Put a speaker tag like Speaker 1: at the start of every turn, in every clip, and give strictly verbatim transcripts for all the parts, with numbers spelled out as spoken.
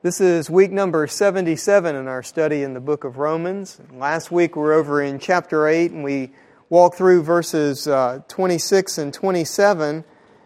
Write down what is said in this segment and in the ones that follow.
Speaker 1: This is week number seventy-seven in our study in the book of Romans. Last week we were over in chapter eight and we walked through verses uh, twenty-six and twenty-seven.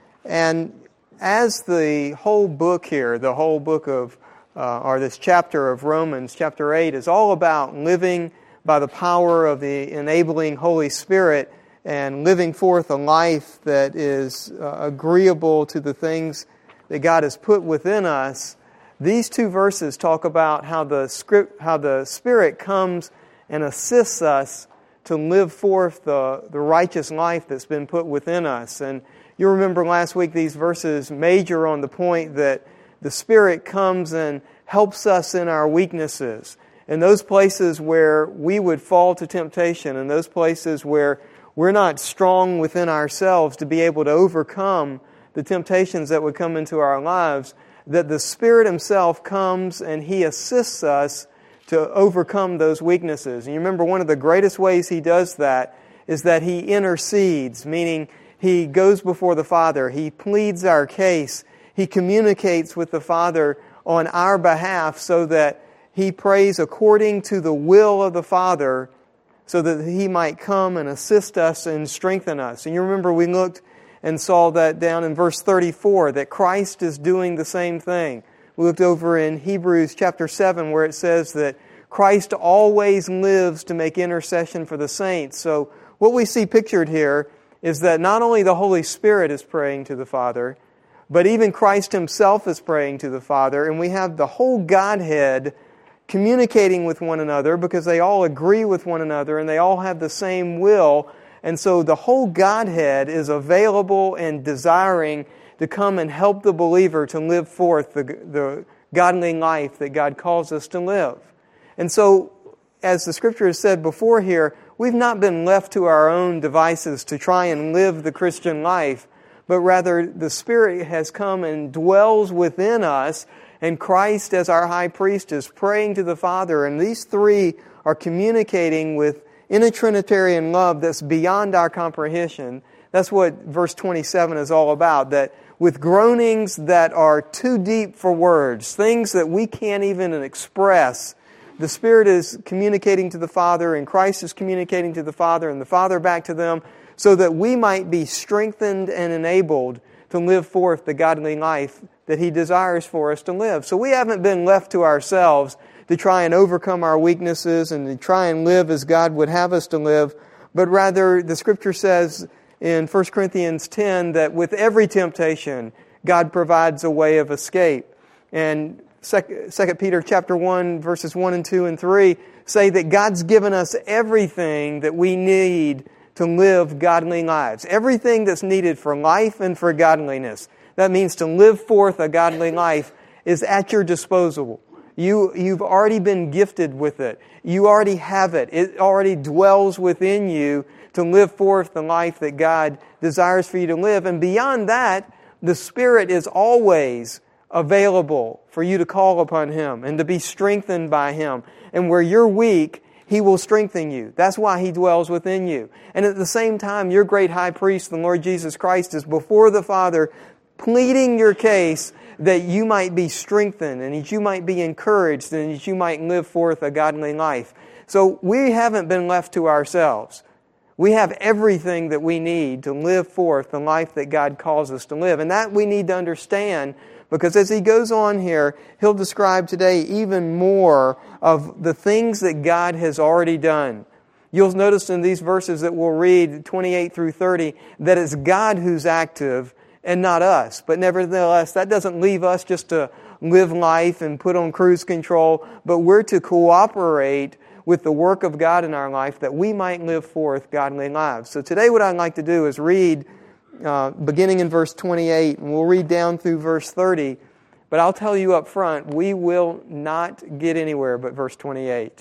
Speaker 1: And as the whole book here, the whole book of, uh, or this chapter of Romans, chapter eight, is all about living by the power of the enabling Holy Spirit and living forth a life that is uh, agreeable to the things that God has put within us. These two verses talk about how the script, how the Spirit comes and assists us to live forth the, the righteous life that's been put within us. And you remember last week these verses major on the point that the Spirit comes and helps us in our weaknesses. In those places where we would fall to temptation, in those places where we're not strong within ourselves to be able to overcome the temptations that would come into our lives, that the Spirit Himself comes and He assists us to overcome those weaknesses. And you remember one of the greatest ways He does that is that He intercedes, meaning He goes before the Father, He pleads our case, He communicates with the Father on our behalf so that He prays according to the will of the Father so that He might come and assist us and strengthen us. And you remember we looked and saw that down in verse thirty-four, that Christ is doing the same thing. We looked over in Hebrews chapter seven where it says that Christ always lives to make intercession for the saints. So what we see pictured here is that not only the Holy Spirit is praying to the Father, but even Christ Himself is praying to the Father, and we have the whole Godhead communicating with one another because they all agree with one another and they all have the same will. And so the whole Godhead is available and desiring to come and help the believer to live forth the, the godly life that God calls us to live. And so, as the Scripture has said before here, we've not been left to our own devices to try and live the Christian life, but rather the Spirit has come and dwells within us, and Christ as our high priest is praying to the Father, and these three are communicating with in a Trinitarian love that's beyond our comprehension. That's what verse twenty-seven is all about, that with groanings that are too deep for words, things that we can't even express, the Spirit is communicating to the Father, and Christ is communicating to the Father, and the Father back to them, so that we might be strengthened and enabled to live forth the godly life that He desires for us to live. So we haven't been left to ourselves to try and overcome our weaknesses and to try and live as God would have us to live, but rather the Scripture says in First Corinthians ten that with every temptation, God provides a way of escape. And Second Peter chapter one, verses one and two and three say that God's given us everything that we need to live godly lives. Everything that's needed for life and for godliness. That means to live forth a godly life is at your disposal. You, you've already been gifted with it. You already have it. It already dwells within you to live forth the life that God desires for you to live. And beyond that, the Spirit is always available for you to call upon Him and to be strengthened by Him. And where you're weak, He will strengthen you. That's why He dwells within you. And at the same time, your great high priest, the Lord Jesus Christ, is before the Father pleading your case that you might be strengthened and that you might be encouraged and that you might live forth a godly life. So we haven't been left to ourselves. We have everything that we need to live forth the life that God calls us to live. And that we need to understand, because as he goes on here, he'll describe today even more of the things that God has already done. You'll notice in these verses that we'll read, twenty-eight through thirty, that it's God who's active and not us. But nevertheless, that doesn't leave us just to live life and put on cruise control, but we're to cooperate with the work of God in our life that we might live forth godly lives. So today what I'd like to do is read uh, beginning in verse twenty-eight, and we'll read down through verse thirty. But I'll tell you up front, we will not get anywhere but verse twenty-eight.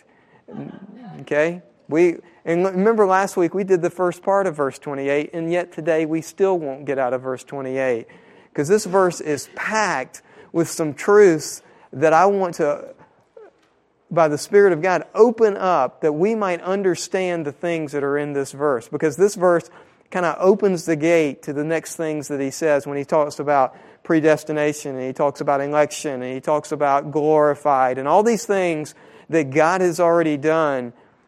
Speaker 1: Okay? We and remember last week we did the first part of verse twenty-eight, and yet today we still won't get out of verse twenty-eight. Because this verse is packed with some truths that I want to, by the Spirit of God, open up that we might understand the things that are in this verse. Because this verse kind of opens the gate to the next things that he says when he talks about predestination, and he talks about election, and he talks about glorified, and all these things that God has already done.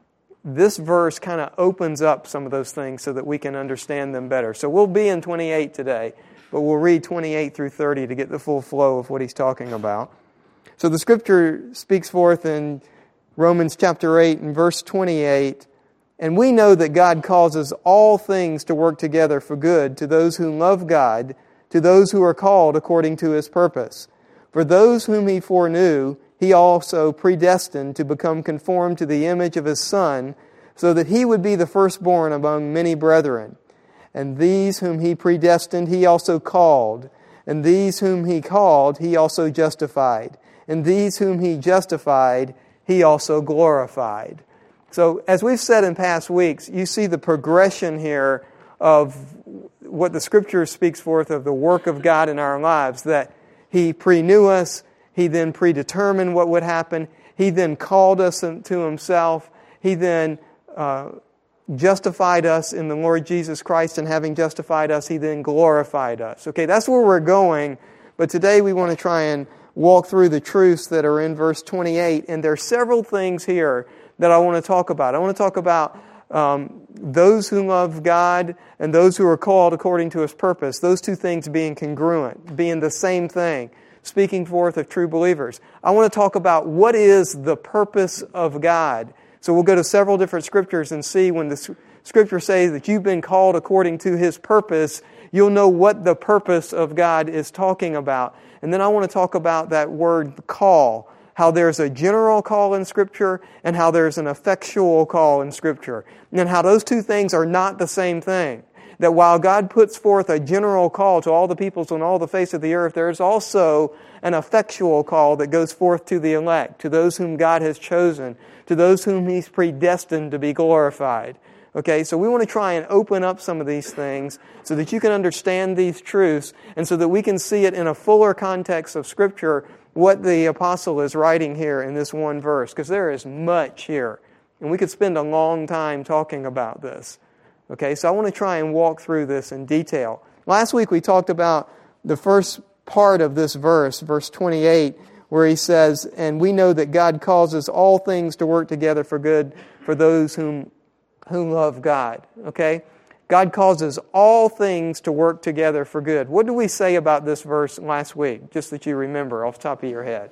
Speaker 1: This verse kind of opens up some of those things so that we can understand them better. So we'll be in twenty-eight today, but we'll read twenty-eight through thirty to get the full flow of what he's talking about. So the Scripture speaks forth in Romans chapter eight and verse twenty-eight, and we know that God causes all things to work together for good to those who love God, to those who are called according to His purpose. For those whom He foreknew, He also predestined to become conformed to the image of His Son, so that He would be the firstborn among many brethren. And these whom He predestined, He also called. And these whom He called, He also justified. And these whom He justified, He also glorified. So, as we've said in past weeks, you see the progression here of what the Scripture speaks forth of the work of God in our lives, that He pre-knew us, He then predetermined what would happen, He then called us to Himself, He then uh, justified us in the Lord Jesus Christ, and having justified us, He then glorified us. Okay, that's where we're going, but today we want to try and walk through the truths that are in verse twenty-eight, and there are several things here that I want to talk about. I want to talk about um, those who love God and those who are called according to His purpose, those two things being congruent, being the same thing, speaking forth of true believers. I want to talk about what is the purpose of God. So we'll go to several different scriptures and see when the scripture says that you've been called according to His purpose, you'll know what the purpose of God is talking about. And then I want to talk about that word call, how there's a general call in Scripture and how there's an effectual call in Scripture. And how those two things are not the same thing. That while God puts forth a general call to all the peoples on all the face of the earth, there's also an effectual call that goes forth to the elect, to those whom God has chosen, to those whom He's predestined to be glorified. Okay, so we want to try and open up some of these things so that you can understand these truths and so that we can see it in a fuller context of Scripture, what the apostle is writing here in this one verse, because there is much here. And we could spend a long time talking about this. Okay, so I want to try and walk through this in detail. Last week we talked about the first part of this verse, verse twenty-eight, where he says, and we know that God causes all things to work together for good for those whom who love God. Okay? God causes all things to work together for good. What did we say about this verse last week? Just that you remember off the top of your head.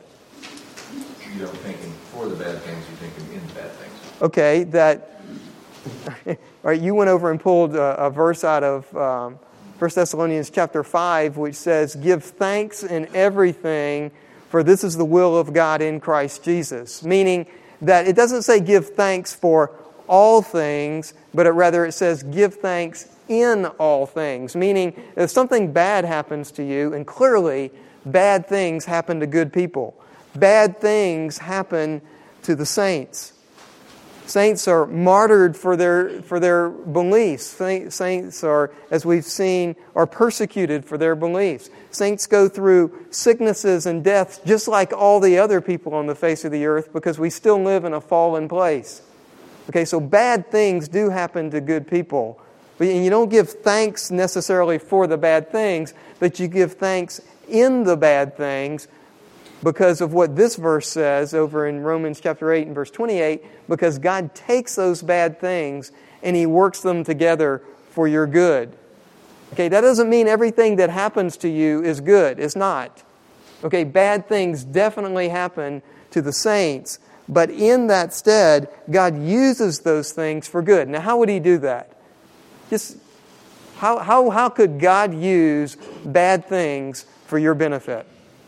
Speaker 2: You don't think in for the bad things, you think in bad things.
Speaker 1: Okay, that... All right, you went over and pulled a, a verse out of um, First Thessalonians chapter five, which says, give thanks in everything, for this is the will of God in Christ Jesus. Meaning that it doesn't say give thanks for all things, but it rather it says give thanks in all things. Meaning if something bad happens to you, and clearly bad things happen to good people. Bad things happen to the saints. Saints are martyred for their for their beliefs. Saints are, as we've seen, are persecuted for their beliefs. Saints go through sicknesses and deaths just like all the other people on the face of the earth because we still live in a fallen place. Okay, so bad things do happen to good people. But you don't give thanks necessarily for the bad things, but you give thanks in the bad things because of what this verse says over in Romans chapter eight and verse twenty-eight, because God takes those bad things and He works them together for your good. Okay, that doesn't mean everything that happens to you is good. It's not. Okay, bad things definitely happen to the saints, but in that stead, God uses those things for good. Now, how would He do that? Just how how how could God use bad things for your benefit?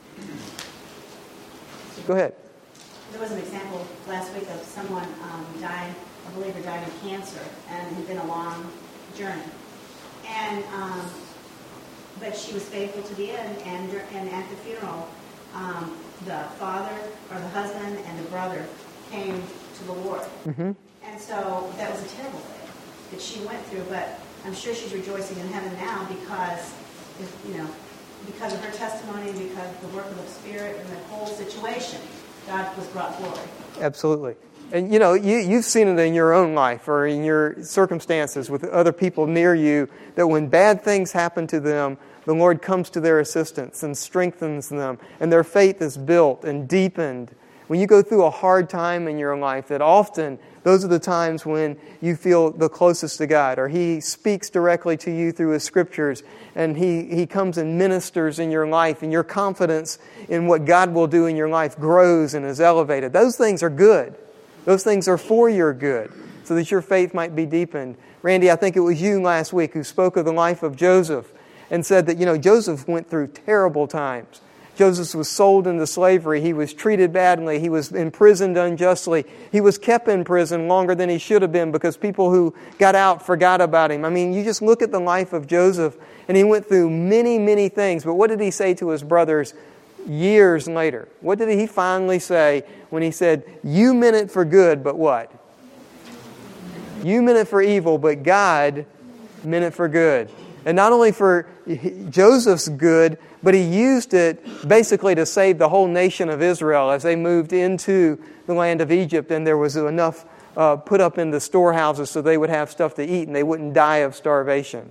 Speaker 1: Go ahead.
Speaker 3: There was an example last week of someone um, dying, a believer dying of cancer, and it had been a long journey. And um, but she was faithful to the end, and and at the funeral, um, the father or the husband and the brother came to the Lord. Mm-hmm. And so that was a terrible thing that she went through. But I'm sure she's rejoicing in heaven now because, you know, because of her testimony, because of the work of the Spirit and the whole situation, God was brought glory.
Speaker 1: Absolutely. And you know, you, you've seen it in your own life or in your circumstances with other people near you, that when bad things happen to them, the Lord comes to their assistance and strengthens them, and their faith is built and deepened. When you go through a hard time in your life, that often those are the times when you feel the closest to God, or He speaks directly to you through His Scriptures, and He, he comes and ministers in your life, and your confidence in what God will do in your life grows and is elevated. Those things are good. Those things are for your good, so that your faith might be deepened. Randy, I think it was you last week who spoke of the life of Joseph and said that, you know, Joseph went through terrible times. Joseph was sold into slavery. He was treated badly. He was imprisoned unjustly. He was kept in prison longer than he should have been because people who got out forgot about him. I mean, you just look at the life of Joseph, and he went through many, many things. But what did he say to his brothers years later? What did he finally say when he said, "You meant it for good, but what? You meant it for evil, but God meant it for good." And not only for Joseph's good, but he used it basically to save the whole nation of Israel as they moved into the land of Egypt, and there was enough uh, put up in the storehouses so they would have stuff to eat and they wouldn't die of starvation.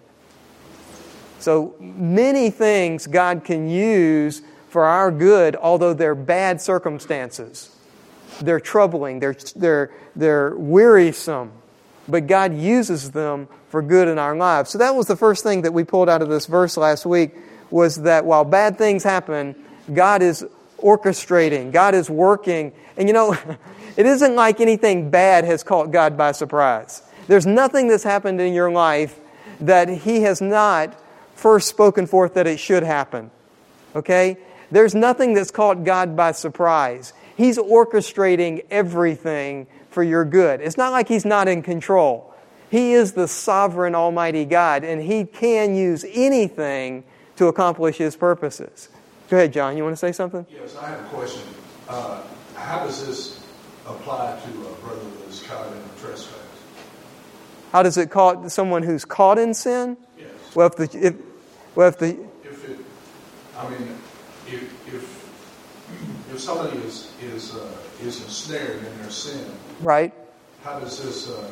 Speaker 1: So many things God can use for our good, although they're bad circumstances. They're troubling, they're, they're, they're wearisome, but God uses them for good in our lives. So that was the first thing that we pulled out of this verse last week, was that while bad things happen, God is orchestrating, God is working. And you know, it isn't like anything bad has caught God by surprise. There's nothing that's happened in your life that He has not first spoken forth that it should happen. Okay? There's nothing that's caught God by surprise. He's orchestrating everything for your good. It's not like He's not in control. He is the sovereign Almighty God, and He can use anything to accomplish His purposes. Go ahead, John. You want to say something?
Speaker 4: Yes, I have a question. Uh, how does this apply to a brother that is caught in a trespass?
Speaker 1: How does it call someone who's caught in sin?
Speaker 4: Yes.
Speaker 1: Well, if the if well if the
Speaker 4: if it, I mean, if if if somebody is is uh, is ensnared in their sin,
Speaker 1: right.
Speaker 4: How does this, uh,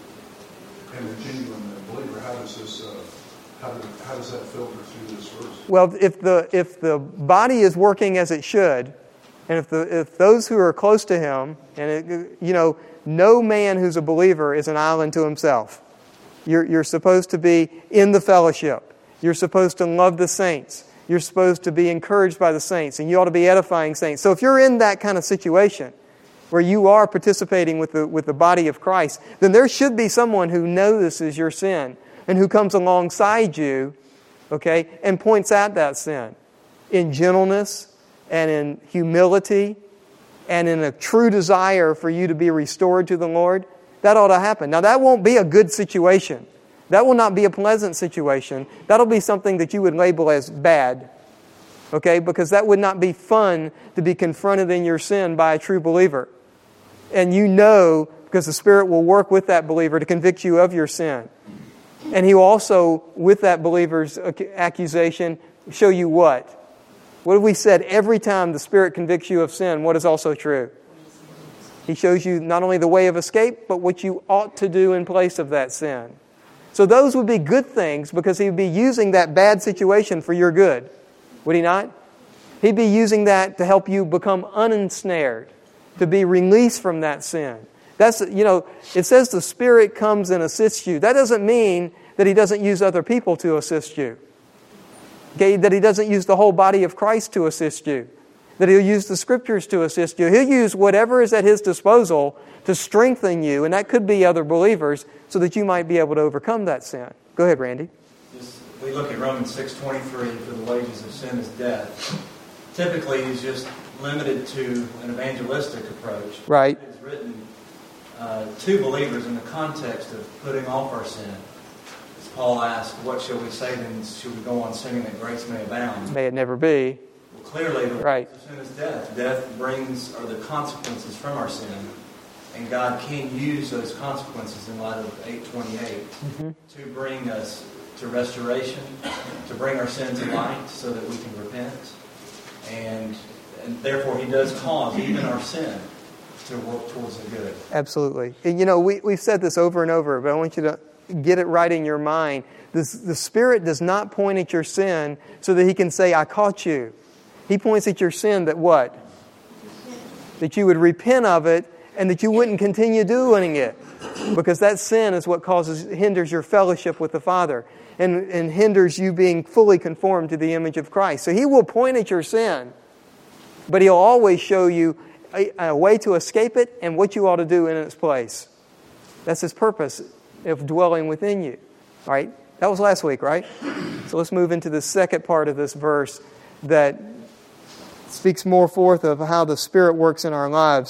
Speaker 4: and a genuine believer, how does this, uh, how, do, how does that filter through this verse?
Speaker 1: Well, if the if the body is working as it should, and if the if those who are close to Him, and it, you know, no man who's a believer is an island to himself. You're you're supposed to be in the fellowship. You're supposed to love the saints. You're supposed to be encouraged by the saints, and you ought to be edifying saints. So if you're in that kind of situation, where you are participating with the with the body of Christ, then there should be someone who notices your sin and who comes alongside you, okay, and points out that sin in gentleness and in humility and in a true desire for you to be restored to the Lord. That ought to happen. Now, that won't be a good situation. That will not be a pleasant situation. That'll be something that you would label as bad, okay, because that would not be fun to be confronted in your sin by a true believer. And you know, because the Spirit will work with that believer to convict you of your sin. And He will also, with that believer's accusation, show you what? What have we said? Every time the Spirit convicts you of sin, what is also true? He shows you not only the way of escape, but what you ought to do in place of that sin. So those would be good things, because He would be using that bad situation for your good. Would He not? He'd be using that to help you become unensnared, to be released from that sin. That's, you know, it says the Spirit comes and assists you. That doesn't mean that He doesn't use other people to assist you. Okay, that He doesn't use the whole body of Christ to assist you. That He'll use the Scriptures to assist you. He'll use whatever is at His disposal to strengthen you, and that could be other believers, so that you might be able to overcome that sin. Go ahead, Randy.
Speaker 5: Just, we look at Romans six twenty-three, for the wages of sin is death. Typically, he's just limited to an evangelistic approach.
Speaker 1: Right.
Speaker 5: It's written uh, to believers in the context of putting off our sin. As Paul asked, what shall we say then? Should we go on sinning that grace may abound?
Speaker 1: May it never be.
Speaker 5: Well, clearly, the
Speaker 1: right.
Speaker 5: wages of sin is death. Death brings, or the consequences from our sin. And God can use those consequences in light of eight twenty-eight mm-hmm. to bring us to restoration, to bring our sin to light so that we can repent. And, and therefore He does cause even our sin to work towards the good.
Speaker 1: Absolutely. And, you know, we, we've said this over and over, but I want you to get it right in your mind. This, the Spirit does not point at your sin so that He can say, I caught you. He points at your sin that what? That you would repent of it and that you wouldn't continue doing it. Because that sin is what causes, hinders your fellowship with the Father and, and hinders you being fully conformed to the image of Christ. So He will point at your sin, but He'll always show you a, a way to escape it and what you ought to do in its place. That's His purpose of dwelling within you. All right? That was last week, right? So let's move into the second part of this verse that speaks more forth of how the Spirit works in our lives.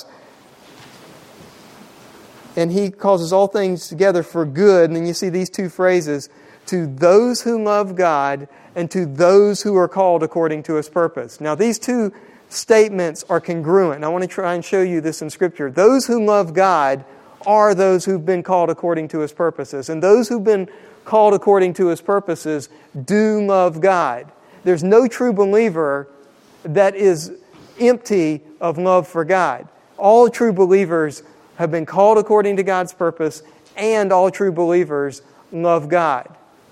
Speaker 1: And He causes all things together for good. And then you see these two phrases, to those who love God and to those who are called according to His purpose. Now these two statements are congruent. I want to try and show you this in Scripture. Those who love God are those who've been called according to His purposes. And those who've been called according to His purposes do love God. There's no true believer that is empty of love for God. All true believers have been called according to God's purpose, and all true believers love God.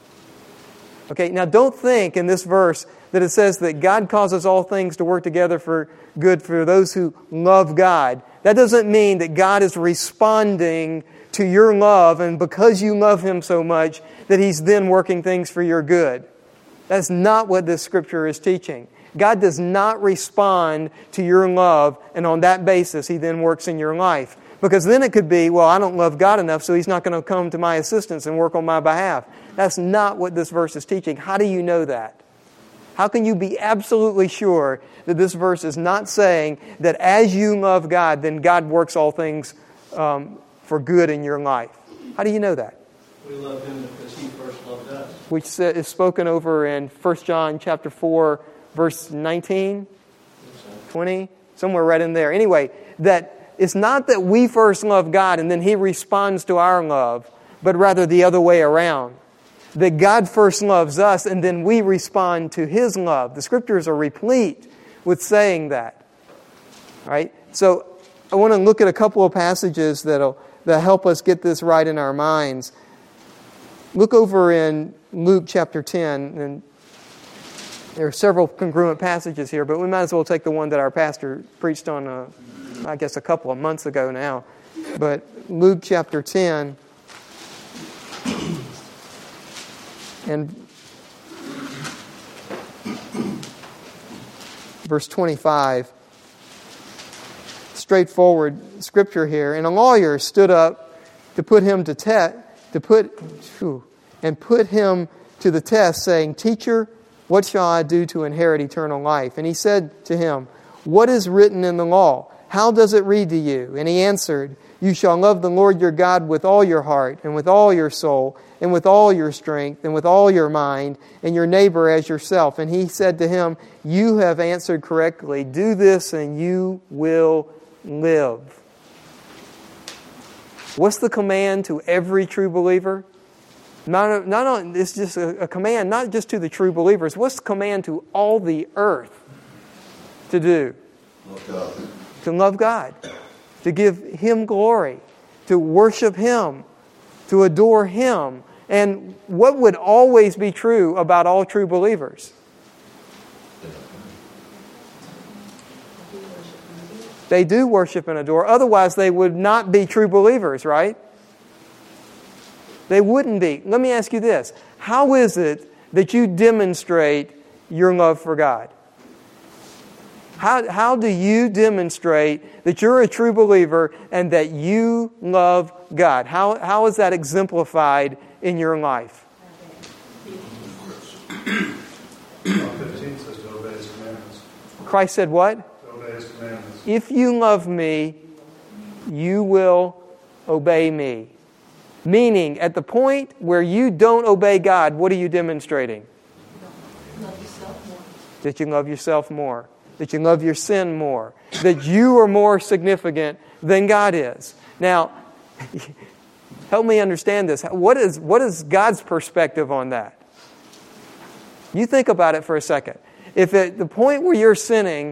Speaker 1: Okay, now don't think in this verse that it says that God causes all things to work together for good for those who love God. That doesn't mean that God is responding to your love, and because you love Him so much, that He's then working things for your good. That's not what this Scripture is teaching. God does not respond to your love, and on that basis, He then works in your life. Because then it could be, well, I don't love God enough, so He's not going to come to my assistance and work on my behalf. That's not what this verse is teaching. How do you know that? How can you be absolutely sure that this verse is not saying that as you love God, then God works all things um, for good in your life? How do you know that?
Speaker 6: We love Him because He first loved us.
Speaker 1: Which is spoken over in First John chapter four, verse nineteen, twenty, somewhere right in there. Anyway, that it's not that we first love God and then He responds to our love, but rather the other way around. That God first loves us and then we respond to His love. The Scriptures are replete with saying that. All right? So I want to look at a couple of passages that'll that help us get this right in our minds. Look over in Luke chapter ten, and there are several congruent passages here, but we might as well take the one that our pastor preached on, uh, I guess, a couple of months ago now. But Luke chapter ten, and verse twenty-five. Straightforward scripture here. And a lawyer stood up to put him to test, to put, whew, and put him to the test, saying, "Teacher, what shall I do to inherit eternal life?" And he said to him, "What is written in the law? How does it read to you?" And he answered, "You shall love the Lord your God with all your heart, and with all your soul, and with all your strength, and with all your mind, and your neighbor as yourself." And he said to him, "You have answered correctly. Do this, and you will live." What's the command to every true believer? Not, not on, it's just a, a command not just to the true believers. What's the command to all the earth to do?
Speaker 2: Love God.
Speaker 1: To love God, to give Him glory, to worship Him, to adore Him. And what would always be true about all true believers? They do worship and adore. Otherwise, they would not be true believers, right? They wouldn't be. Let me ask you this. How is it that you demonstrate your love for God? How, how do you demonstrate that you're a true believer and that you love God? How, how is that exemplified in your life?
Speaker 4: John fifteen says to obey His commandments.
Speaker 1: Christ said what?
Speaker 4: To obey His commandments.
Speaker 1: If you love me, you will obey me. Meaning, at the point where you don't obey God, what are you demonstrating?
Speaker 7: Love yourself more.
Speaker 1: That you love yourself more. That you love your sin more. That you are more significant than God is. Now, help me understand this. What is, what is God's perspective on that? You think about it for a second. If at the point where you're sinning,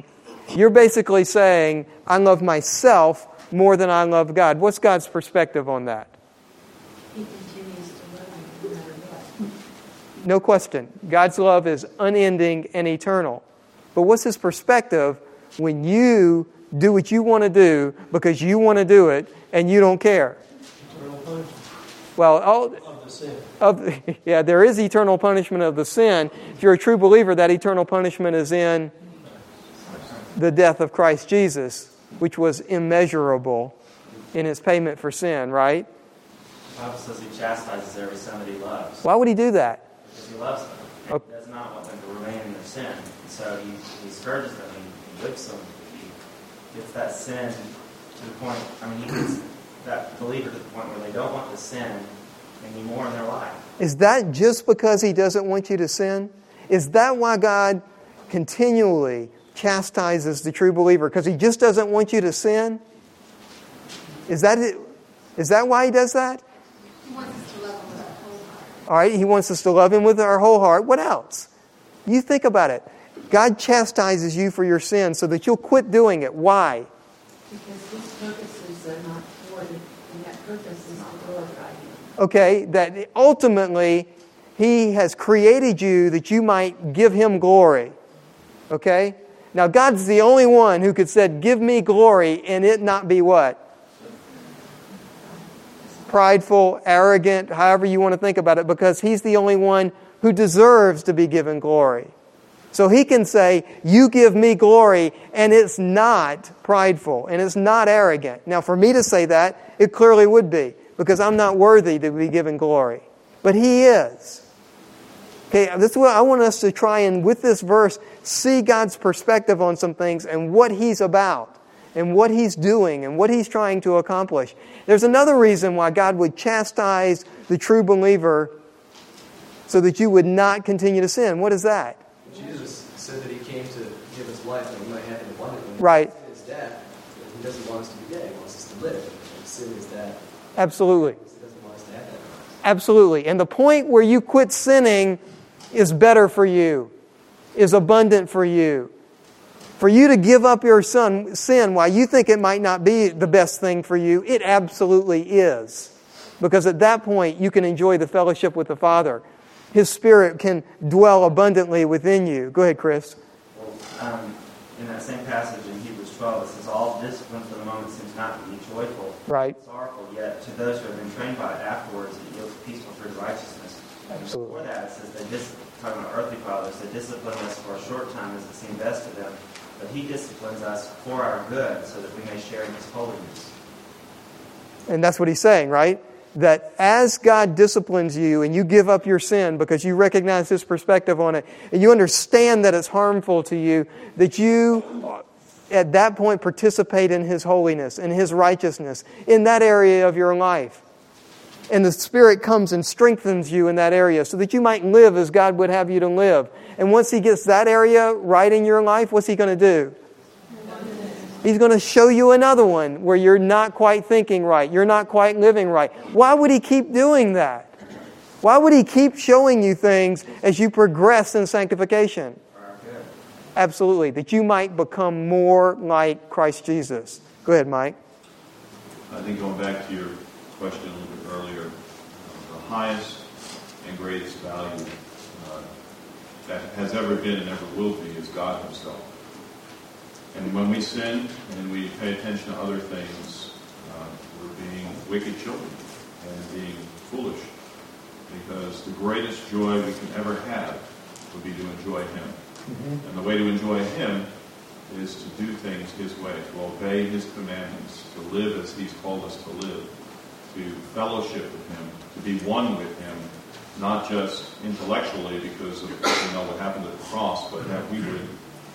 Speaker 1: you're basically saying, I love myself more than I love God. What's God's perspective on that?
Speaker 7: He continues to love you no matter what.
Speaker 1: No question. God's love is unending and eternal. But what's His perspective when you do what you want to do because you want to do it and you don't care?
Speaker 6: Eternal punishment
Speaker 1: Well, all,
Speaker 6: of the sin.
Speaker 1: of, yeah, there is eternal punishment of the sin. If you're a true believer, that eternal punishment is in the death of Christ Jesus, which was immeasurable in His payment for sin, right?
Speaker 8: The Bible says He chastises every son that He loves.
Speaker 1: Why would He do that?
Speaker 8: Because He loves them. And
Speaker 1: Okay.
Speaker 8: He does not want them to remain in their sin. And so He, he scourges them, He whips them, He gets that sin to the point, I mean, He gets that believer to the point where they don't want to sin anymore in their life.
Speaker 1: Is that just because He doesn't want you to sin? Is that why God continually chastises the true believer? Because He just doesn't want you to sin? Is that it? Is that why He does that?
Speaker 7: He wants us to love him with our whole heart.
Speaker 1: All right, He wants us to love Him with our whole heart. What else? You think about it. God chastises you for your sin so that you'll quit doing it. Why?
Speaker 7: Because his purposes are not thwarted, and that purpose is to glorify him.
Speaker 1: Okay, that ultimately He has created you that you might give Him glory. Okay? Now God's the only one who could say, give me glory, and it not be what? Prideful, arrogant, however you want to think about it, because He's the only one who deserves to be given glory. So He can say, you give me glory, and it's not prideful, and it's not arrogant. Now for me to say that, it clearly would be, because I'm not worthy to be given glory. But He is. Okay, this is what I want us to try and, with this verse, see God's perspective on some things and what He's about and what He's doing and what He's trying to accomplish. There's another reason why God would chastise the true believer so that you would not continue to sin. What is that?
Speaker 9: Jesus said that He came to give us life and we might have it abundantly.
Speaker 1: Right.
Speaker 9: Sin is death. He doesn't want us to be dead. He wants us to live. And sin is that.
Speaker 1: Absolutely.
Speaker 9: He doesn't want us to have that.
Speaker 1: Absolutely. And the point where you quit sinning is better for you, is abundant for you. For you to give up your son, sin while you think it might not be the best thing for you, it absolutely is. Because at that point, you can enjoy the fellowship with the Father. His Spirit can dwell abundantly within you. Go ahead, Chris.
Speaker 8: Well, um, in that same passage in Hebrews twelve, it says, all discipline for the moment seems not to be joyful,
Speaker 1: Right.
Speaker 8: sorrowful, yet to those who have been trained by it afterwards, it yields peaceful fruit of righteousness.
Speaker 1: Absolutely.
Speaker 8: Before that, it says, they dis- talking about earthly fathers, they discipline us for a short time as it seemed best to them, but He disciplines us for our good, so that we may share in His holiness.
Speaker 1: And that's what he's saying, right? That as God disciplines you and you give up your sin because you recognize His perspective on it, and you understand that it's harmful to you, that you at that point participate in His holiness and His righteousness in that area of your life. And the Spirit comes and strengthens you in that area so that you might live as God would have you to live. And once He gets that area right in your life, what's He going to do? He's going to show you another one where you're not quite thinking right. You're not quite living right. Why would He keep doing that? Why would He keep showing you things as you progress in sanctification?
Speaker 8: For our good.
Speaker 1: Absolutely. That you might become more like Christ Jesus. Go ahead, Mike.
Speaker 10: I think going back to your question a little bit earlier, uh, the highest and greatest value uh, that has ever been and ever will be is God Himself. And when we sin and we pay attention to other things, uh, we're being wicked children and being foolish. Because the greatest joy we can ever have would be to enjoy Him. Mm-hmm. And the way to enjoy Him is to do things His way, to obey His commandments, to live as He's called us to live, to fellowship with Him, to be one with Him, not just intellectually because of you know what happened at the cross, but that we would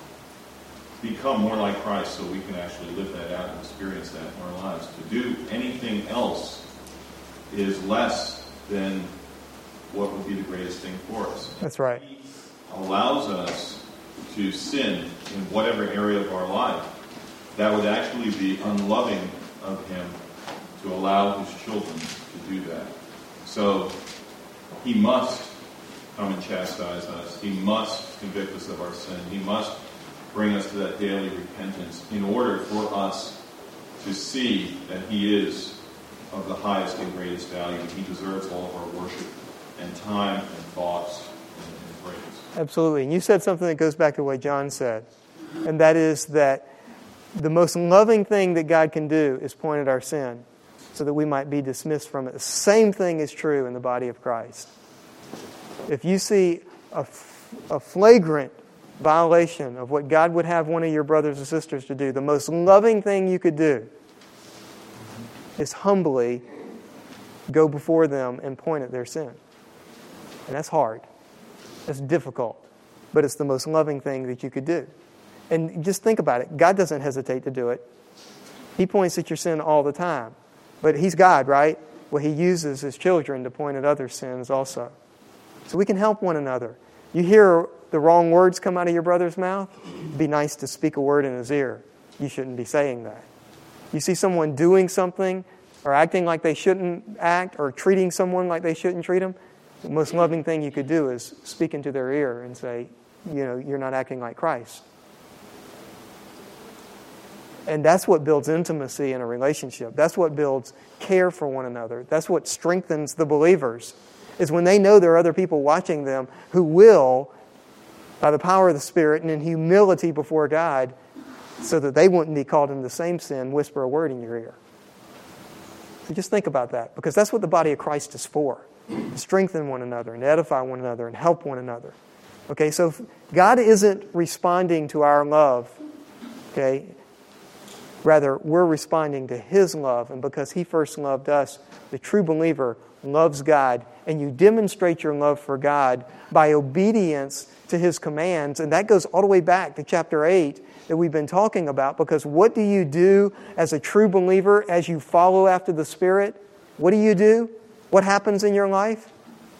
Speaker 10: become more like Christ so we can actually live that out and experience that in our lives. To do anything else is less than what would be the greatest thing for us.
Speaker 1: That's right.
Speaker 10: He allows us to sin in whatever area of our life. That would actually be unloving of Him to allow His children to do that. So He must come and chastise us. He must convict us of our sin. He must bring us to that daily repentance in order for us to see that He is of the highest and greatest value. He deserves all of our worship and time and thoughts and, and praise.
Speaker 1: Absolutely. And you said something that goes back to what John said, and that is that the most loving thing that God can do is point at our sin so that we might be dismissed from it. The same thing is true in the body of Christ. If you see a, a flagrant violation of what God would have one of your brothers or sisters to do, the most loving thing you could do is humbly go before them and point at their sin. And that's hard. That's difficult. But it's the most loving thing that you could do. And just think about it. God doesn't hesitate to do it. He points at your sin all the time. But He's God, right? Well, He uses His children to point at other sins also. So we can help one another. You hear the wrong words come out of your brother's mouth, it'd be nice to speak a word in his ear. You shouldn't be saying that. You see someone doing something or acting like they shouldn't act or treating someone like they shouldn't treat them, the most loving thing you could do is speak into their ear and say, you know, you're not acting like Christ. And that's what builds intimacy in a relationship. That's what builds care for one another. That's what strengthens the believers, is when they know there are other people watching them who will, by the power of the Spirit and in humility before God, so that they wouldn't be caught in the same sin, whisper a word in your ear. So just think about that, because that's what the body of Christ is for, to strengthen one another and edify one another and help one another. Okay, so God isn't responding to our love, okay? Rather, we're responding to His love, and because He first loved us, the true believer loves God, and you demonstrate your love for God by obedience to His commands, and that goes all the way back to chapter eight that we've been talking about, because what do you do as a true believer as you follow after the Spirit? What do you do? What happens in your life?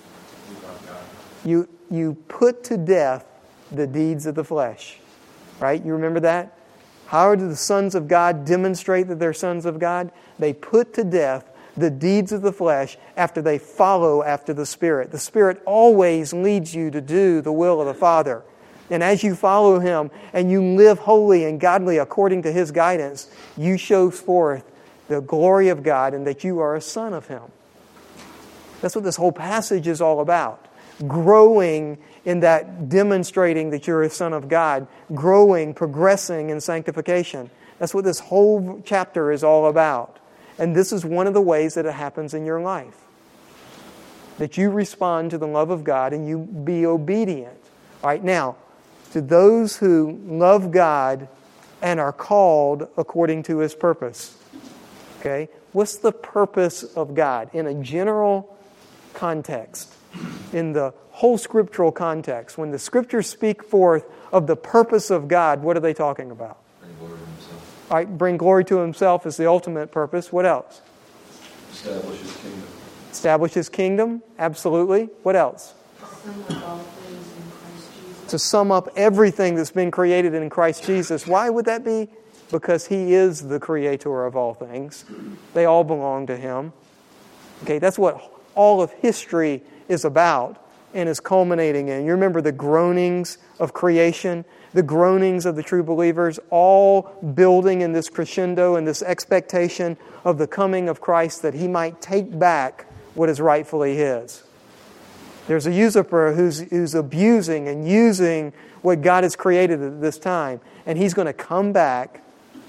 Speaker 1: You, you put to death the deeds of the flesh, right? You remember that? How do the sons of God demonstrate that they're sons of God? They put to death the deeds of the flesh after they follow after the Spirit. The Spirit always leads you to do the will of the Father. And as you follow Him and you live holy and godly according to His guidance, you show forth the glory of God and that you are a son of Him. That's what this whole passage is all about. Growing in that, demonstrating that you're a son of God. Growing, progressing in sanctification. That's what this whole chapter is all about. And this is one of the ways that it happens in your life. That you respond to the love of God and you be obedient. All right, now, to those who love God and are called according to His purpose. Okay? What's the purpose of God? In a general context, in the whole scriptural context, when the Scriptures speak forth of the purpose of God, what are they talking about?
Speaker 2: Bring glory to Himself.
Speaker 1: All right, bring glory to Himself is the ultimate purpose. What else?
Speaker 2: Establish His kingdom.
Speaker 1: Establish His kingdom, absolutely. What else?
Speaker 7: Sum up all things in Christ Jesus.
Speaker 1: To sum up everything that's been created in Christ Jesus. Why would that be? Because He is the creator of all things. They all belong to Him. Okay, that's what all of history is about and is culminating in. You remember the groanings of creation, the groanings of the true believers, all building in this crescendo and this expectation of the coming of Christ, that He might take back what is rightfully His. There's a usurper who's, who's abusing and using what God has created at this time, and he's going to come back,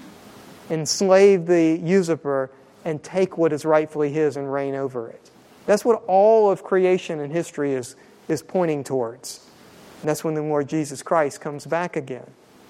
Speaker 1: enslave the usurper, and take what is rightfully His and reign over it. That's what all of creation and history is, is pointing towards. And that's when the Lord Jesus Christ comes back again.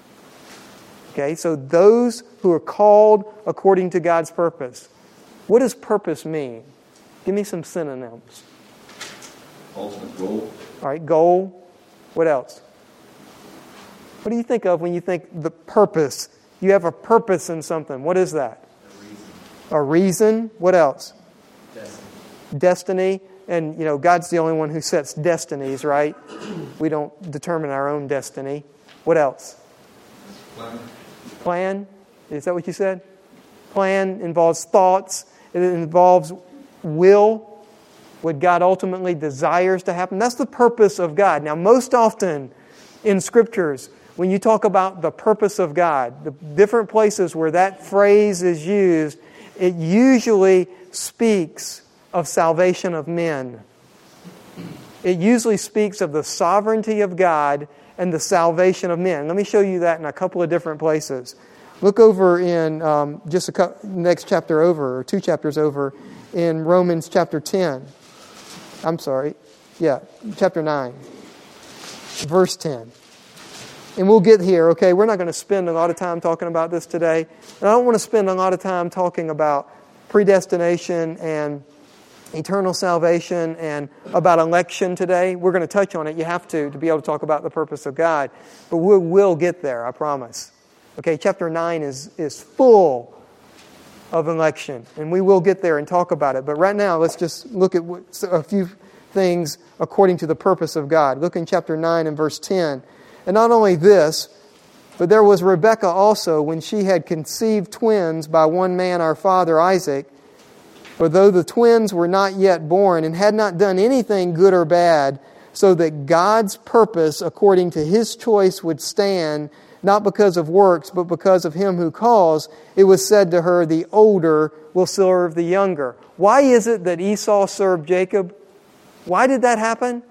Speaker 1: Okay, so those who are called according to God's purpose. What does purpose mean? Give me some synonyms.
Speaker 2: Ultimate goal.
Speaker 1: All right, goal. What else? What do you think of when you think the purpose? You have a purpose in something. What is that?
Speaker 8: A reason.
Speaker 1: A reason. What else?
Speaker 8: Destiny.
Speaker 1: Destiny. And, you know, God's the only one who sets destinies, right? We don't determine our own destiny. What else?
Speaker 2: Plan.
Speaker 1: Plan. Is that what you said? Plan involves thoughts. It involves will. What God ultimately desires to happen. That's the purpose of God. Now, most often in Scriptures, when you talk about the purpose of God, the different places where that phrase is used, it usually speaks of salvation of men. It usually speaks of the sovereignty of God and the salvation of men. Let me show you that in a couple of different places. Look over in um, just a couple, next chapter over, or two chapters over, in Romans chapter ten. I'm sorry. Yeah, chapter nine. Verse ten. And we'll get here, okay? We're not going to spend a lot of time talking about this today. And I don't want to spend a lot of time talking about predestination and eternal salvation and about election today. We're going to touch on it. You have to, to be able to talk about the purpose of God. But we will get there, I promise. Okay, chapter nine is, is full of election. And we will get there and talk about it. But right now, let's just look at what, a few things according to the purpose of God. Look in chapter nine and verse ten. And not only this, but there was Rebekah also, when she had conceived twins by one man, our father Isaac. For though the twins were not yet born and had not done anything good or bad, so that God's purpose according to His choice would stand, not because of works, but because of Him who calls, it was said to her, the older will serve the younger. Why is it that Esau served Jacob? Why did that happen?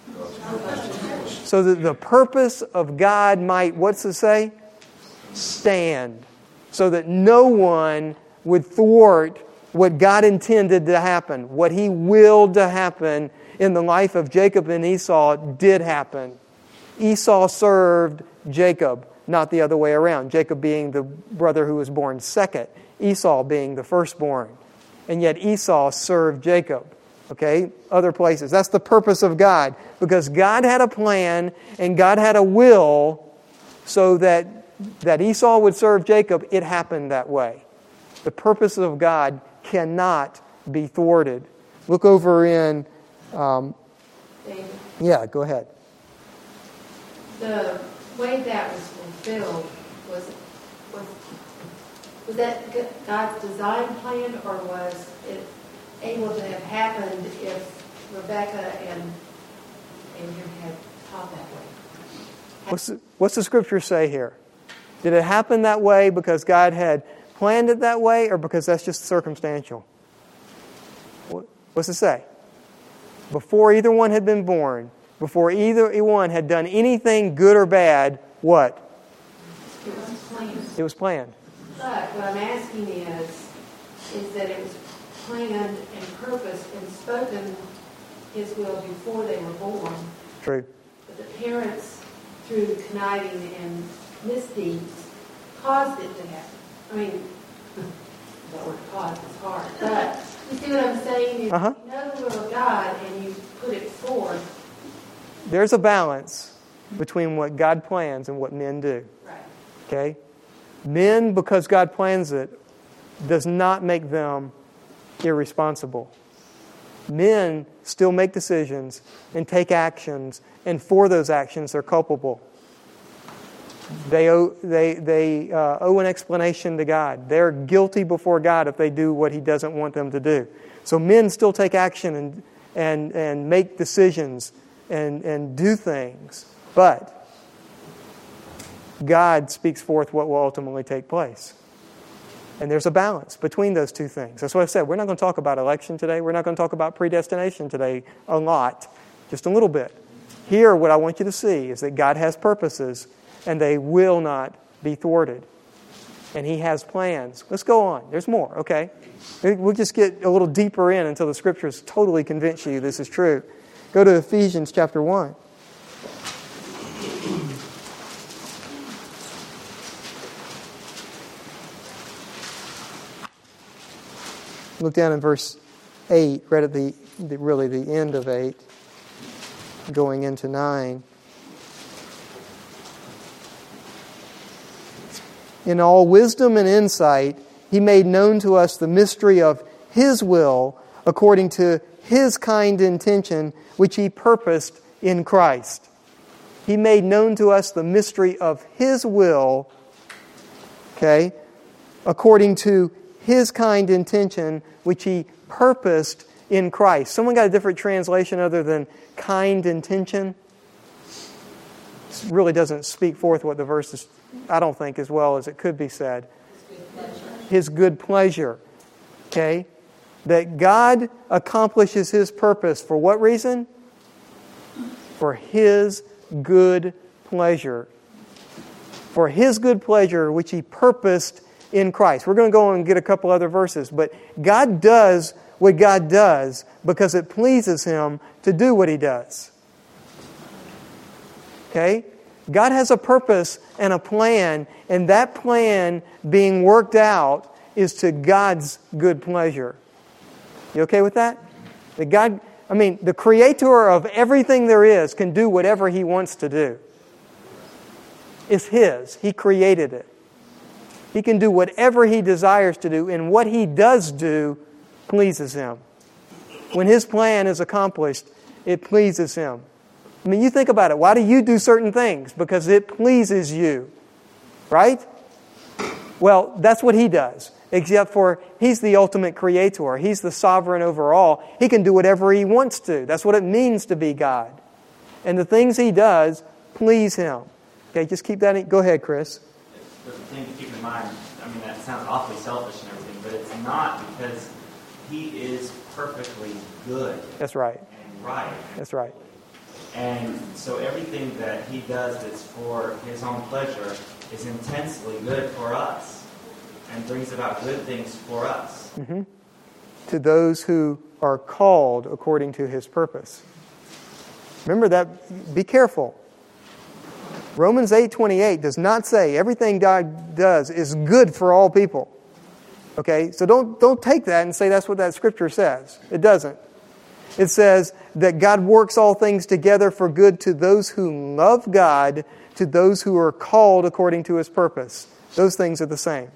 Speaker 1: So that the purpose of God might, what's it say? Stand. So that no one would thwart what God intended to happen. What He willed to happen in the life of Jacob and Esau did happen. Esau served Jacob, not the other way around. Jacob being the brother who was born second, Esau being the firstborn. And yet Esau served Jacob. Okay, other places. That's the purpose of God. Because God had a plan and God had a will so that, that Esau would serve Jacob. It happened that way. The purpose of God cannot be thwarted. Look over in... Um,
Speaker 7: David,
Speaker 1: yeah, go ahead.
Speaker 7: the way that was fulfilled, was, was, was that God's design plan, or was it able to have happened if Rebecca and, and him had taught that way?
Speaker 1: What's the, what's the scripture say here? Did it happen that way because God had planned it that way, or because that's just circumstantial? What, what's it say? Before either one had been born, before either one had done anything good or bad, what?
Speaker 7: It was planned.
Speaker 1: It was planned.
Speaker 7: But what I'm asking is, is that it was planned and purposed and spoken His will before they were born.
Speaker 1: True.
Speaker 7: But the parents, through conniving and misdeeds, caused it to happen. I mean, that word cause is hard. But you see what I'm saying? If
Speaker 1: uh-huh.
Speaker 7: you know the will of God and you put it forward.
Speaker 1: There's a balance between what God plans and what men do.
Speaker 7: Right.
Speaker 1: Okay? Men, because God plans it, does not make them irresponsible. Men still make decisions and take actions, and for those actions they're culpable. They owe, they, they uh, owe an explanation to God. They're guilty before God if they do what He doesn't want them to do. So men still take action and and and make decisions and, and do things. But God speaks forth what will ultimately take place. And there's a balance between those two things. That's what I said. We're not going to talk about election today. We're not going to talk about predestination today a lot, just a little bit. Here, what I want you to see is that God has purposes, and they will not be thwarted. And He has plans. Let's go on. There's more, okay? We'll just get a little deeper in until the Scriptures totally convince you this is true. Go to Ephesians chapter one. Look down in verse eight, right at the, the really the end of eight, going into nine. In all wisdom and insight, He made known to us the mystery of His will according to His kind intention, which He purposed in Christ. He made known to us the mystery of His will, okay, according to His kind intention, which He purposed in Christ. Someone got a different translation other than kind intention? really doesn't speak forth what the verse is, I don't think, as well as it could be said. His good pleasure. Okay? That God accomplishes His purpose for what reason? For His good pleasure. For His good pleasure, which He purposed in Christ. We're going to go and get a couple other verses, but God does what God does because it pleases Him to do what He does. Okay? God has a purpose and a plan, and that plan being worked out is to God's good pleasure. You okay with that? That God, I mean, the creator of everything there is can do whatever He wants to do. It's His. He created it. He can do whatever He desires to do, and what He does do pleases Him. When His plan is accomplished, it pleases Him. I mean, you think about it. Why do you do certain things? Because it pleases you. Right? Well, that's what He does. Except for He's the ultimate creator. He's the sovereign over all. He can do whatever He wants to. That's what it means to be God. And the things He does please Him. Okay, just keep that in. Go ahead, Chris.
Speaker 8: The thing to keep in mind, I mean, that sounds awfully selfish and everything, but it's not, because He is perfectly good.
Speaker 1: That's right.
Speaker 8: And right.
Speaker 1: That's right.
Speaker 8: And so everything that He does that's for His own pleasure is intensely good for us and brings about good things for us.
Speaker 1: Mm-hmm. To those who are called according to His purpose. Remember that. Be careful. Romans eight twenty-eight does not say everything God does is good for all people. Okay? So don't, don't take that and say that's what that scripture says. It doesn't. It says that God works all things together for good to those who love God, to those who are called according to His purpose. Those things are the same.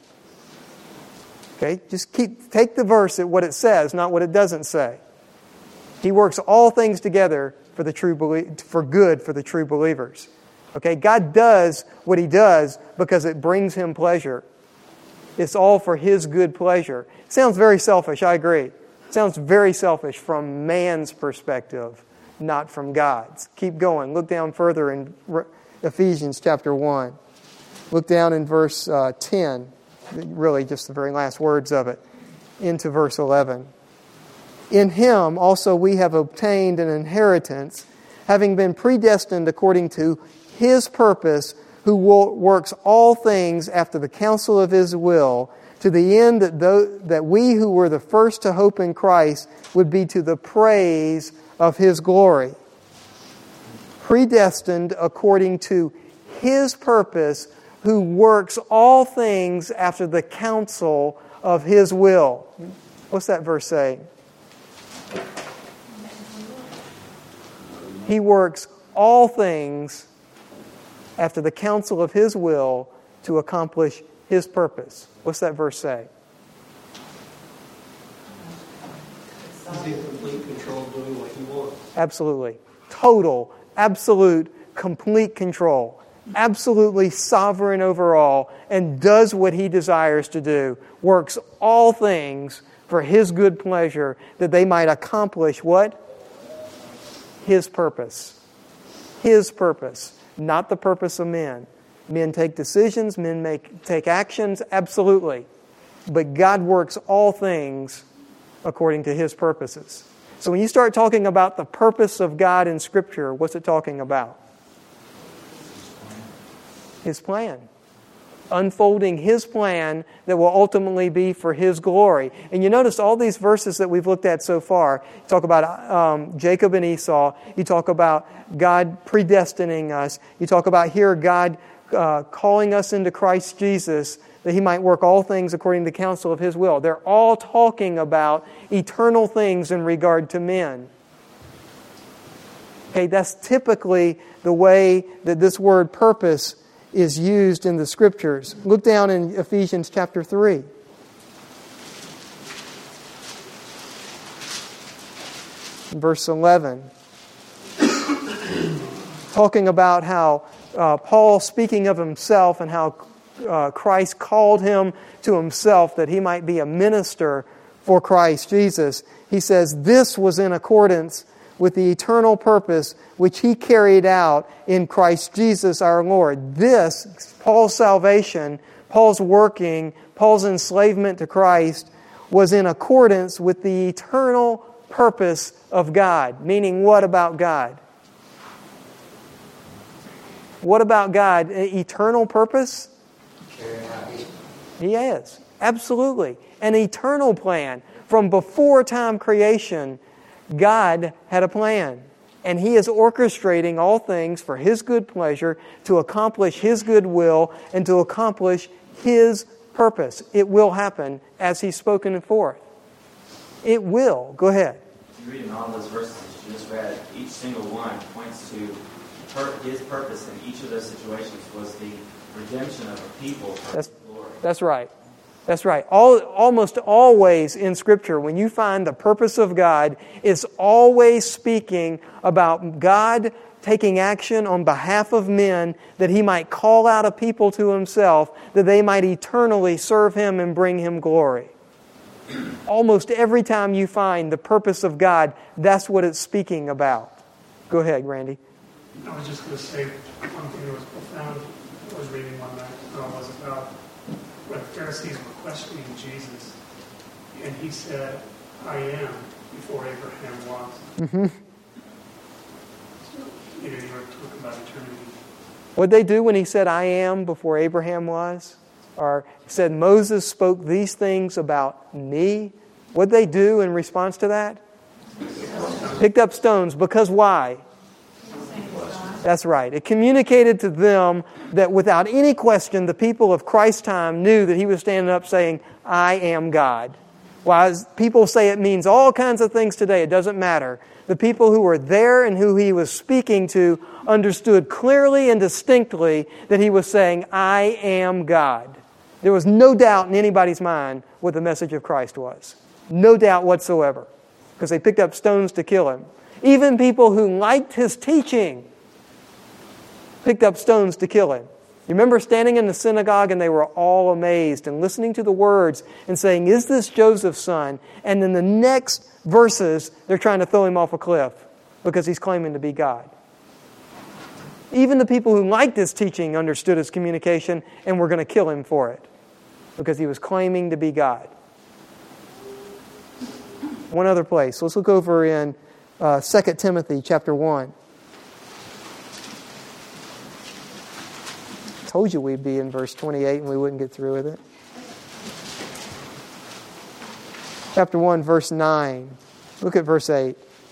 Speaker 1: Okay? Just keep take the verse at what it says, not what it doesn't say. He works all things together for the true belie- for good for the true believers. Okay? God does what He does because it brings Him pleasure. It's all for His good pleasure. It sounds very selfish, I agree. It sounds very selfish from man's perspective, not from God's. Keep going. Look down further in Ephesians chapter one. Look down in verse uh, ten. Really just the very last words of it. Into verse eleven. In Him also we have obtained an inheritance, having been predestined according to His purpose, who works all things after the counsel of His will, to the end that, those, that we who were the first to hope in Christ would be to the praise of His glory. Predestined according to His purpose, who works all things after the counsel of His will. What's that verse say? He works all things after the counsel of His will to accomplish His purpose. What's that verse say?
Speaker 6: He's in complete control of doing what He wants.
Speaker 1: Absolutely. Total, absolute, complete control. Absolutely sovereign over all, and does what He desires to do. Works all things for His good pleasure, that they might accomplish what? His purpose. His purpose. Not the purpose of men. Men take decisions, men make take actions, absolutely. But God works all things according to His purposes. So when you start talking about the purpose of God in Scripture, what's it talking about? His plan. Unfolding His plan that will ultimately be for His glory. And you notice all these verses that we've looked at so far. You talk about um, Jacob and Esau. You talk about God predestining us. You talk about here God uh, calling us into Christ Jesus, that He might work all things according to the counsel of His will. They're all talking about eternal things in regard to men. Okay, that's typically the way that this word purpose is used in the Scriptures. Look down in Ephesians chapter three. Verse eleven. Talking about how uh, Paul, speaking of himself and how uh, Christ called him to Himself that he might be a minister for Christ Jesus. He says, this was in accordance with the eternal purpose which He carried out in Christ Jesus our Lord. This, Paul's salvation, Paul's working, Paul's enslavement to Christ, was in accordance with the eternal purpose of God. Meaning, what about God? What about God? Eternal purpose? He is. Absolutely. An eternal plan. From before time creation, God had a plan. And He is orchestrating all things for His good pleasure to accomplish His good will and to accomplish His purpose. It will happen as He's spoken forth. It will. Go ahead.
Speaker 8: You read in all those verses that you just read, each single one points to per- His purpose in each of those situations was the redemption of a people for
Speaker 1: That's,
Speaker 8: His glory.
Speaker 1: That's right. That's right. All, almost always in Scripture, when you find the purpose of God, it's always speaking about God taking action on behalf of men that He might call out a people to Himself, that they might eternally serve Him and bring Him glory. Almost every time you find the purpose of God, that's what it's speaking about. Go ahead, Randy.
Speaker 11: I was just going to say one thing that was profound. I was reading one night uh, was about when the Pharisees were questioning Jesus, and He said, "I am," before Abraham was.
Speaker 1: Mm-hmm.
Speaker 11: You know, you were talking about eternity.
Speaker 1: What did they do when He said, "I am," before Abraham was? Or said, "Moses spoke these things about me"? What did they do in response to that? Picked up stones. Because why? That's right. It communicated to them that without any question, the people of Christ's time knew that He was standing up saying, "I am God." While people say it means all kinds of things today, it doesn't matter. The people who were there and who He was speaking to understood clearly and distinctly that He was saying, "I am God." There was no doubt in anybody's mind what the message of Christ was. No doubt whatsoever. Because they picked up stones to kill Him. Even people who liked His teaching picked up stones to kill Him. You remember standing in the synagogue and they were all amazed and listening to the words and saying, "Is this Joseph's son?" And then the next verses, they're trying to throw Him off a cliff because He's claiming to be God. Even the people who liked His teaching understood His communication and were going to kill Him for it because He was claiming to be God. One other place. Let's look over in uh, Second Timothy chapter one. Told you we'd be in verse twenty-eight and we wouldn't get through with it. Chapter one, verse nine. Look at verse eight.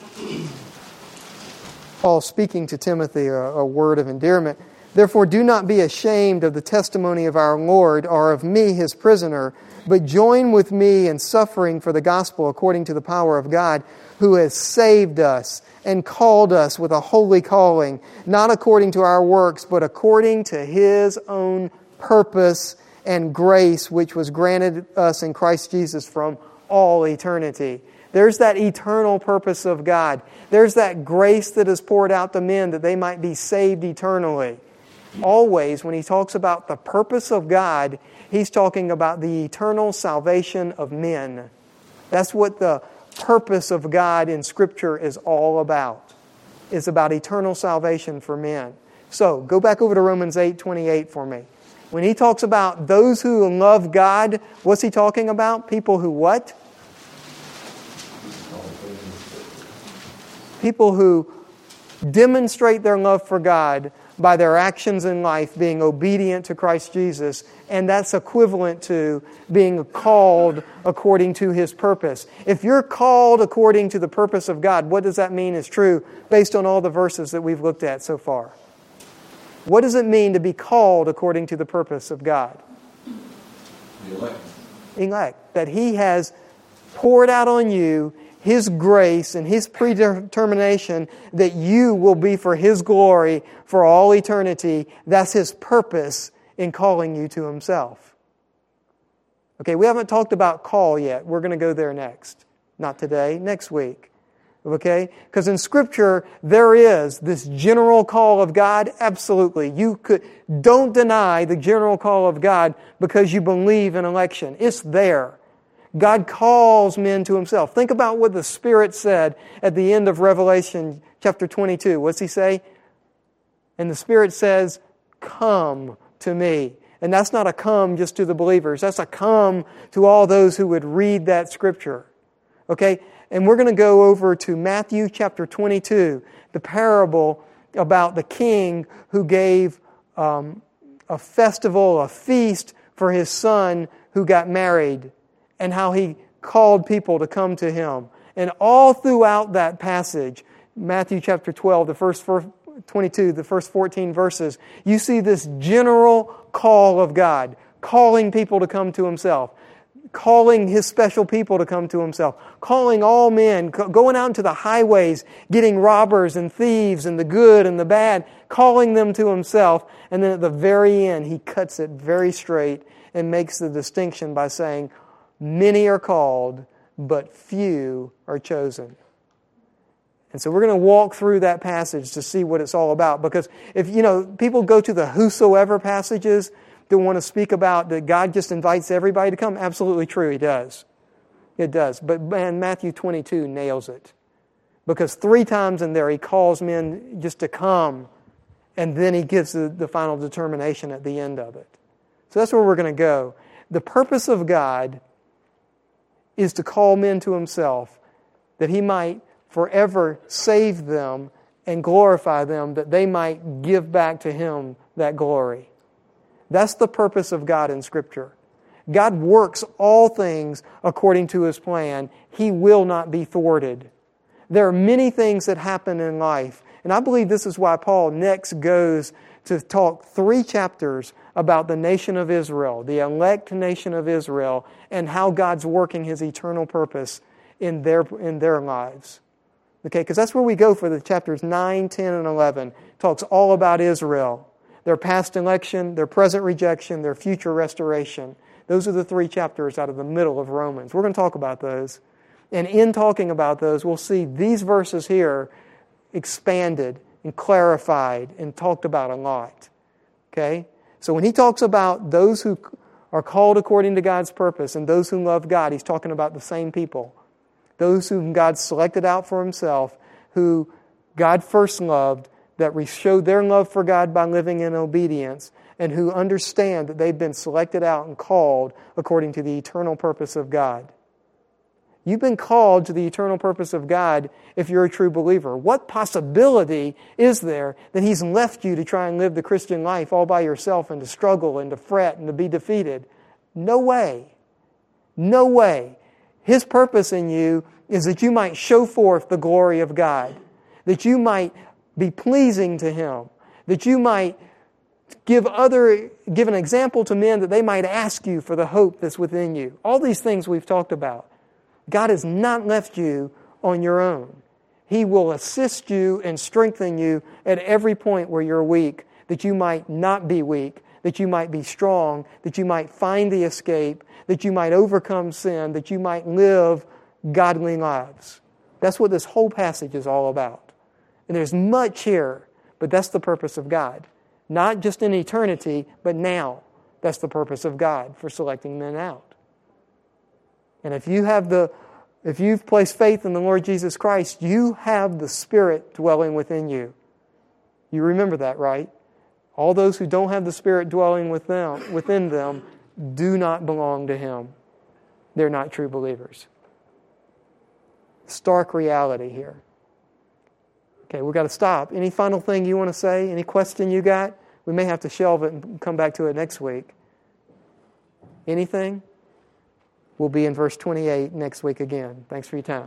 Speaker 1: Paul speaking to Timothy a, a word of endearment. "Therefore do not be ashamed of the testimony of our Lord or of me, His prisoner, but join with me in suffering for the gospel according to the power of God, who has saved us and called us with a holy calling, not according to our works, but according to His own purpose and grace, which was granted us in Christ Jesus from all eternity." There's that eternal purpose of God. There's that grace that is poured out to men that they might be saved eternally. Always, when he talks about the purpose of God, he's talking about the eternal salvation of men. That's what the purpose of God in Scripture is all about. It's about eternal salvation for men. So, go back over to Romans eight twenty-eight for me. When he talks about those who love God, what's he talking about? People who what? People who demonstrate their love for God by their actions in life, being obedient to Christ Jesus, and that's equivalent to being called according to His purpose. If you're called according to the purpose of God, what does that mean is true based on all the verses that we've looked at so far? What does it mean to be called according to the purpose of God?
Speaker 2: The elect.
Speaker 1: Elect. That He has poured out on you His grace and His predetermination that you will be for His glory for all eternity. That's His purpose in calling you to Himself. Okay, we haven't talked about call yet. We're going to go there next. Not today, next week. Okay? Because in Scripture, there is this general call of God. Absolutely. You could don't deny the general call of God because you believe in election. It's there. God calls men to Himself. Think about what the Spirit said at the end of Revelation chapter twenty-two. What's He say? And the Spirit says, come to me. And that's not a come just to the believers. That's a come to all those who would read that Scripture. Okay? And we're going to go over to Matthew chapter twenty-two, the parable about the king who gave um, a festival, a feast for his son who got married, and how he called people to come to him. And all throughout that passage, Matthew chapter twelve, the first twenty-two, the first fourteen verses, you see this general call of God, calling people to come to Himself, calling His special people to come to Himself, calling all men, going out into the highways, getting robbers and thieves and the good and the bad, calling them to Himself. And then at the very end, He cuts it very straight and makes the distinction by saying, many are called, but few are chosen. And so we're going to walk through that passage to see what it's all about. Because if, you know, people go to the whosoever passages that want to speak about that God just invites everybody to come, absolutely true, He does. It does. But man, Matthew twenty-two nails it. Because three times in there He calls men just to come, and then He gives the, the final determination at the end of it. So that's where we're going to go. The purpose of God is to call men to Himself, that He might forever save them and glorify them, that they might give back to Him that glory. That's the purpose of God in Scripture. God works all things according to His plan. He will not be thwarted. There are many things that happen in life, and I believe this is why Paul next goes to talk three chapters about the nation of Israel, the elect nation of Israel, and how God's working His eternal purpose in their, in their lives. Okay, because that's where we go for the chapters nine, ten, and eleven. It talks all about Israel. Their past election, their present rejection, their future restoration. Those are the three chapters out of the middle of Romans. We're going to talk about those. And in talking about those, we'll see these verses here expanded and clarified and talked about a lot. Okay? So when he talks about those who are called according to God's purpose and those who love God, he's talking about the same people. Those whom God selected out for Himself, who God first loved, that showed their love for God by living in obedience, and who understand that they've been selected out and called according to the eternal purpose of God. You've been called to the eternal purpose of God if you're a true believer. What possibility is there that He's left you to try and live the Christian life all by yourself and to struggle and to fret and to be defeated? No way. No way. His purpose in you is that you might show forth the glory of God, that you might be pleasing to Him, that you might give other, give an example to men that they might ask you for the hope that's within you. All these things we've talked about. God has not left you on your own. He will assist you and strengthen you at every point where you're weak, that you might not be weak, that you might be strong, that you might find the escape, that you might overcome sin, that you might live godly lives. That's what this whole passage is all about. And there's much here, but that's the purpose of God. Not just in eternity, but now. That's the purpose of God for selecting men out. And if you have the, if you've placed faith in the Lord Jesus Christ, you have the Spirit dwelling within you. You remember that, right? All those who don't have the Spirit dwelling with them, within them do not belong to Him. They're not true believers. Stark reality here. Okay, we've got to stop. Any final thing you want to say? Any question you got? We may have to shelve it and come back to it next week. Anything? We'll be in verse twenty-eight next week again. Thanks for your time.